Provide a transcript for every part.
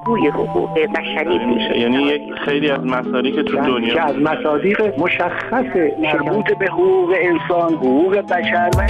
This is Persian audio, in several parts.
بازگوی حقوق بشری میشه. یعنی یک خیلی از مصادیق تو دنیا از مصادیق مشخص مربوط به حقوق انسان، حقوق بشر و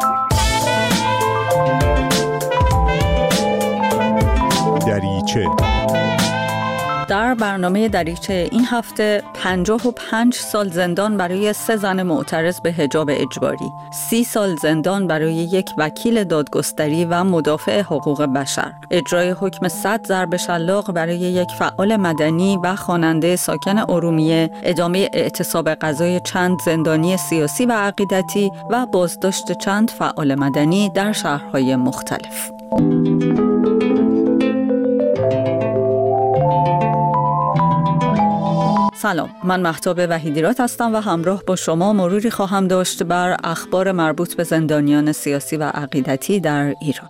دریچه. در برنامه دریچه این هفته 55 سال زندان برای 3 زن معترض به حجاب اجباری، 30 سال زندان برای یک وکیل دادگستری و مدافع حقوق بشر، اجرای حکم 100 ضرب شلاق برای یک فعال مدنی و خواننده ساکن ارومیه، ادامه اعتصاب قضای چند زندانی سیاسی و عقیدتی و بازداشت چند فعال مدنی در شهرهای مختلف. سلام، من مهتاب وحیدیرات هستم و همراه با شما مروری خواهم داشت بر اخبار مربوط به زندانیان سیاسی و عقیدتی در ایران.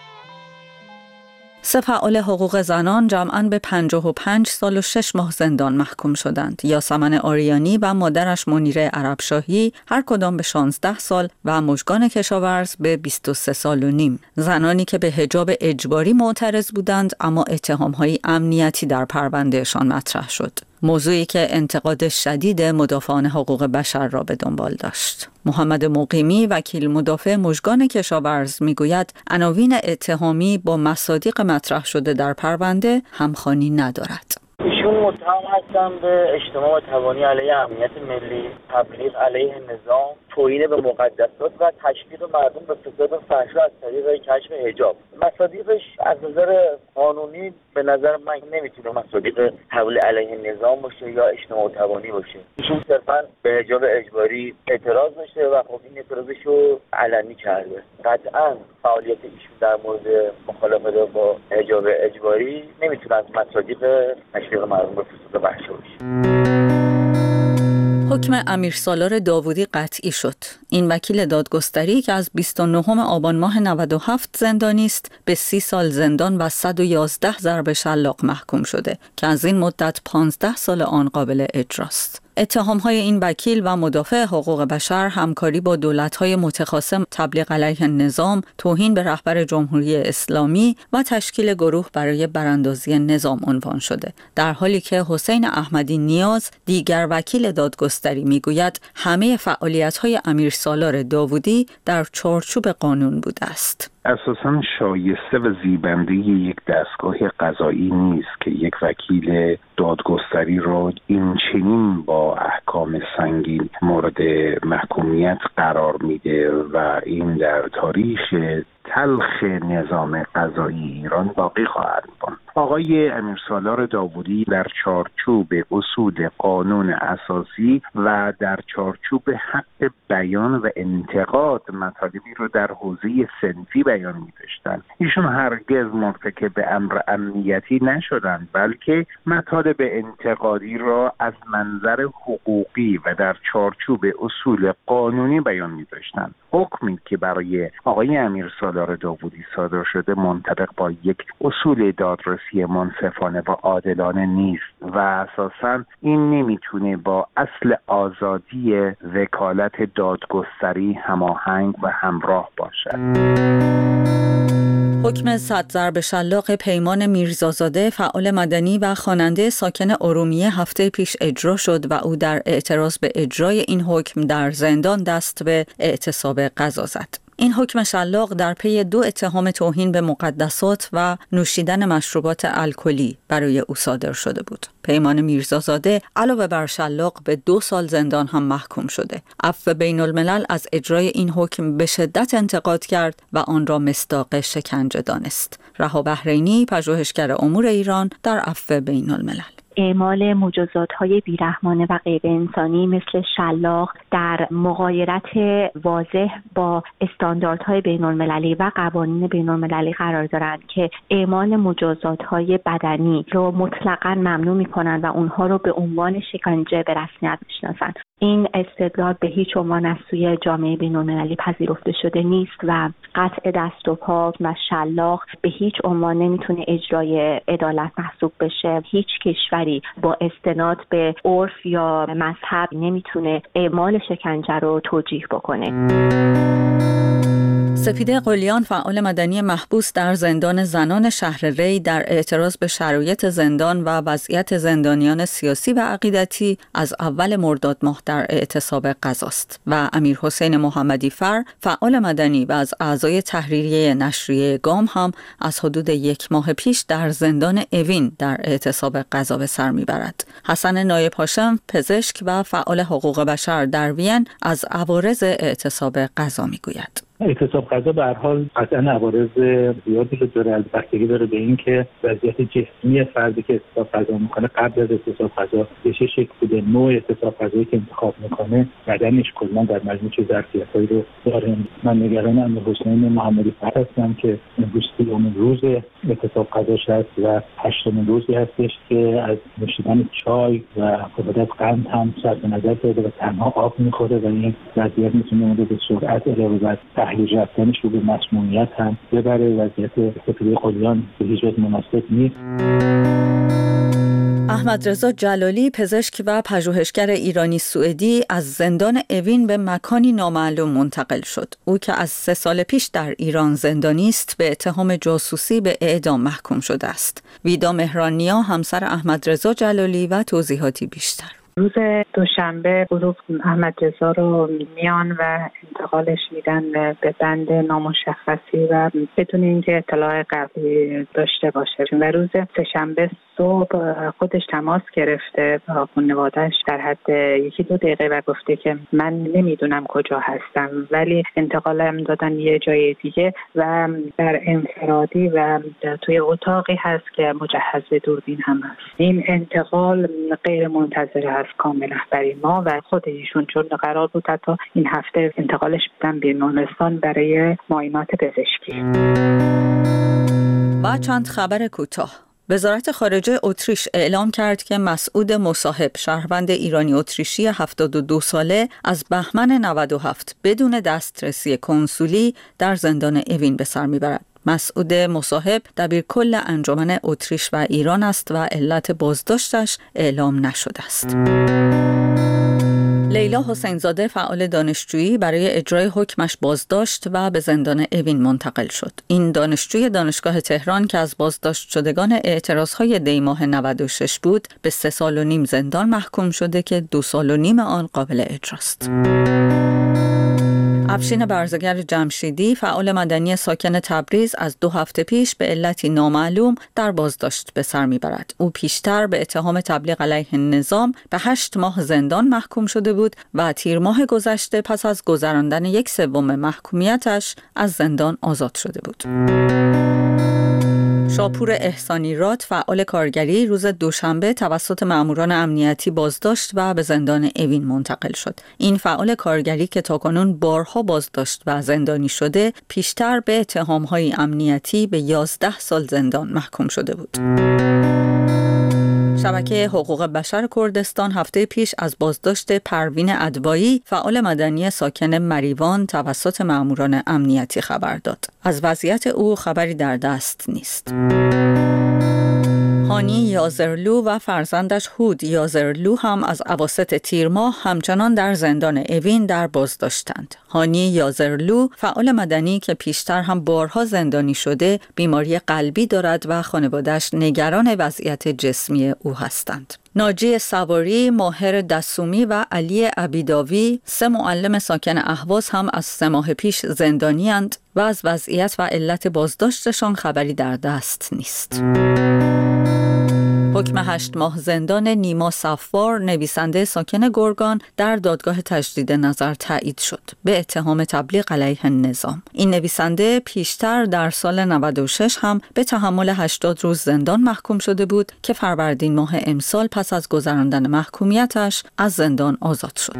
3 فعال حقوق زنان جمعاً به 55 سال و 6 ماه زندان محکوم شدند. یاسمن آریانی و مادرش منیره عربشاهی هر کدام به 16 سال و مژگان کشاورز به 23 سال و نیم. زنانی که به حجاب اجباری معترض بودند اما اتهام‌های امنیتی در پروندهشان مطرح شد. موضوعی که انتقاد شدید مدافعان حقوق بشر را به دنبال داشت. محمد مقیمی، وکیل مدافع مژگان کشاورز، میگوید عناوین اتهامی با مصادیق مطرح شده در پرونده همخوانی ندارد. ایشون متهم هستن به اجتماع توانی علیه امنیت ملی، تبلیغ علیه نظام، توهین به مقدسات و تشویق مردم به فساد و فحش از طریق کشف حجاب. مصادیقش از نظر قانونی به نظر من نمیتونه مصادیق حمله علیه نظام باشه یا اجتماع توانی باشه. ایشون صرفا به حجاب اجباری اعتراض داشته و خب این اعتراضش رو علنی کرده. قطعا فعالیت ایشون در مورد مخالفت با حجاب اجباری نمیتونه از مصادیق تشویق مردم به فساد و فحش باشه. حکم امیرسالار داوودی قطعی شد. این وکیل دادگستری که از 29 آبان ماه 97 زندانی است به 30 سال زندان و 111 ضرب شلاق محکوم شده که از این مدت 15 سال آن قابل اجراست. اتهام‌های این وکیل و مدافع حقوق بشر همکاری با دولت‌های متخاصم، تبلیغ علیه نظام، توهین به رهبر جمهوری اسلامی و تشکیل گروه برای براندازی نظام عنوان شده. در حالی که حسین احمدی نیاز، دیگر وکیل دادگستری، میگوید همه فعالیت‌های امیرسالار داوودی در چارچوب قانون بوده است. اساساً شایسته و زیبنده یک دستگاه قضایی نیست که یک وکیل دادگستری را این چنین با احکام سنگین مورد محکومیت قرار میده و این در تاریخ تلخ نظام قضایی ایران باقی خواهد ماند. آقای امیرسالار داوودی در چارچوب اصول قانون اساسی و در چارچوب حق بیان و انتقاد مطالبی رو در حوزه صنفی بیان می‌داشتند. ایشون هرگز مرتکب امر امنیتی نشدند، بلکه مطالب انتقادی را از منظر حقوقی و در چارچوب اصول قانونی بیان می‌داشتند. حکمی که برای آقای امیرسالار داوودی صادر شده منطبق با یک اصول دادرسی منصفانه و عادلانه نیست و اساساً این نمیتونه با اصل آزادی وکالت دادگستری هماهنگ و همراه باشد. حکم 100 ضرب شلاق پیمان میرزازاده، فعال مدنی و خواننده ساکن ارومیه، هفته پیش اجرا شد و او در اعتراض به اجرای این حکم در زندان دست به اعتصاب قضا زد. این حکم شلاق در پی 2 اتهام توهین به مقدسات و نوشیدن مشروبات الکلی برای او صادر شده بود. پیمان میرزازاده علاوه بر شلاق به 2 سال زندان هم محکوم شده. عفو بین الملل از اجرای این حکم به شدت انتقاد کرد و آن را مصداق شکنجه دانست. رها بحرینی، پژوهشگر امور ایران، در عفو بین الملل: اعمال مجازات‌های بیرحمانه و غیر انسانی مثل شلاق در مغایرت واضح با استانداردهای بین‌المللی و قوانین بین‌المللی قرار دارند که اعمال مجازات‌های بدنی رو مطلقاً ممنوع می‌کنند و اونها رو به عنوان شکنجه به رسمیت می‌شناسند. این استدلال به هیچ عنوان از سوی جامعه بین‌المللی پذیرفته شده نیست و قطع دست و پا و شلاق به هیچ عنوان نمیتونه اجرای عدالت محسوب بشه. هیچ کشوری با استناد به عرف یا مذهب نمیتونه اعمال شکنجه رو توجیه بکنه. سپیده قلیان، فعال مدنی محبوس در زندان زنان شهر ری، در اعتراض به شرایط زندان و وضعیت زندانیان سیاسی و عقیدتی از اول مرداد ماه در اعتصاب غذاست و امیرحسین محمدی فر، فعال مدنی و از اعضای تحریریه نشریه گام هم از حدود 1 ماه پیش در زندان اوین در اعتصاب غذا به سر میبرد. حسن نایب هاشم، پزشک و فعال حقوق بشر در وین، از عوارض اعتصاب غذا میگوید. اعتصاب غذا به هر حال قطعاً عوارض زیادی رو داره. از بستگی داره به این که وضعیت جسمی فردی که اعتصاب غذا میکنه قبل از اعتصاب غذا به چه شکل بوده، نوع اعتصاب غذایی که انتخاب میکنه، بدنش کلاً در مجموع چه ظرفیتایی رو داره. من نگران امیرحسین محمدی فر هستم که امروز 3مین روز اعتصاب غذاش هست و 8مین روزی هستش که از نوشیدن چای و استفاده از قند هم صرف نظر داره و تنها آب میخوره و این وضعیت میتونه به سرعت علاوه بر تحلیل رفتنش رو به مسمومیت هم ببره. وضعیت سپیده قلیان به هیچ وجه مناسب نیست. احمد رضا جلالی، پزشک و پژوهشگر ایرانی سوئدی، از زندان اوین به مکانی نامعلوم منتقل شد. او که از 3 سال پیش در ایران زندانی است، به اتهام جاسوسی به اعدام محکوم شده است. ویدا مهرانیا، همسر احمد رضا جلالی، و توضیحاتی بیشتر. روز دوشنبه گروه احمد رضا رو میان و انتقالش میدن به بند نامشخصی و بدون اینکه اطلاع قبلی داشته باشه. و روز سه‌شنبه صبح خودش تماس گرفته با خانواده‌اش در حد 1-2 دقیقه و گفته که من نمیدونم کجا هستم، ولی انتقالم دادن یه جای دیگه و در انفرادی و توی اتاقی هست که مجهز به دوربین هم هست. این انتقال غیر منتظره هست کاملا برای ما و خود ایشون، چون قرار بود حتی این هفته انتقالش بدن بیمارستان برای معاینات پزشکی. و چند خبر کوتاه. وزارت خارجه اتریش اعلام کرد که مسعود مصاحب، شهروند ایرانی اتریشی 72 ساله، از بهمن 97 بدون دسترسی کنسولی در زندان اوین به سر میبرد. مسعود مصاحب دبیرکل انجمن اتریش و ایران است و علت بازداشتش اعلام نشده است. لیلا حسینزاده، فعال دانشجویی، برای اجرای حکمش بازداشت و به زندان اوین منتقل شد. این دانشجوی دانشگاه تهران که از بازداشت شدگان اعتراضهای دی ماه 96 بود، به 3 سال و نیم زندان محکوم شده که 2 سال و نیم آن قابل اجراست. افشین برزگر جمشیدی، فعال مدنی ساکن تبریز، از 2 هفته پیش به علتی نامعلوم در بازداشت به سر میبرد. او پیشتر به اتهام تبلیغ علیه نظام به 8 ماه زندان محکوم شده بود و تیر ماه گذشته پس از گذراندن 1/3 محکومیتش از زندان آزاد شده بود. شاپور احسانی راد، فعال کارگری، روز دوشنبه توسط ماموران امنیتی بازداشت و به زندان اوین منتقل شد. این فعال کارگری که تاکنون بارها بازداشت و زندانی شده، پیشتر به اتهام‌های امنیتی به 11 سال زندان محکوم شده بود. شبکه حقوق بشر کردستان هفته پیش از بازداشت پروین ادوایی، فعال مدنی ساکن مریوان، توسط ماموران امنیتی خبر داد. از وضعیت او خبری در دست نیست. هانی یازرلو و فرزندش هود یازرلو هم از اواسط تیر ماه همچنان در زندان اوین در بازداشتند. هانی یازرلو، فعال مدنی که پیشتر هم بارها زندانی شده، بیماری قلبی دارد و خانواده‌اش نگران وضعیت جسمی او هستند. ناجی سواری، ماهر دسومی و علی عبیداوی، 3 معلم ساکن اهواز، هم از 3 ماه پیش زندانی اند و از وضعیت و علت بازداشتشان خبری در دست نیست. حکم 8 ماه زندان نیما صفوار، نویسنده ساکن گرگان، در دادگاه تجدید نظر تایید شد به اتهام تبلیغ علیه نظام. این نویسنده پیشتر در سال 96 هم به تحمل 80 روز زندان محکوم شده بود که فروردین ماه امسال پس از گذراندن محکومیتش از زندان آزاد شد.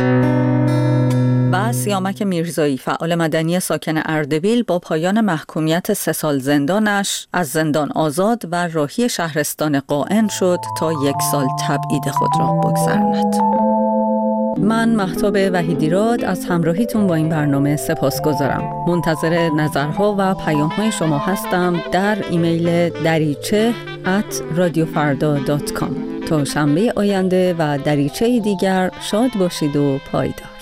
و سیامک میرزایی، فعال مدنی ساکن اردبیل، با پایان محکومیت 3 سال زندانش از زندان آزاد و راهی شهرستان قائن شد تا 1 سال تبعید خود را بگذراند. من مهتاب وحیدیراد از همراهیتون با این برنامه سپاسگزارم. منتظر نظرها و پیام‌های شما هستم در ایمیل dariche@radiofarda.com. تا شنبه آینده و دریچه دیگر، شاد باشید و پایدار.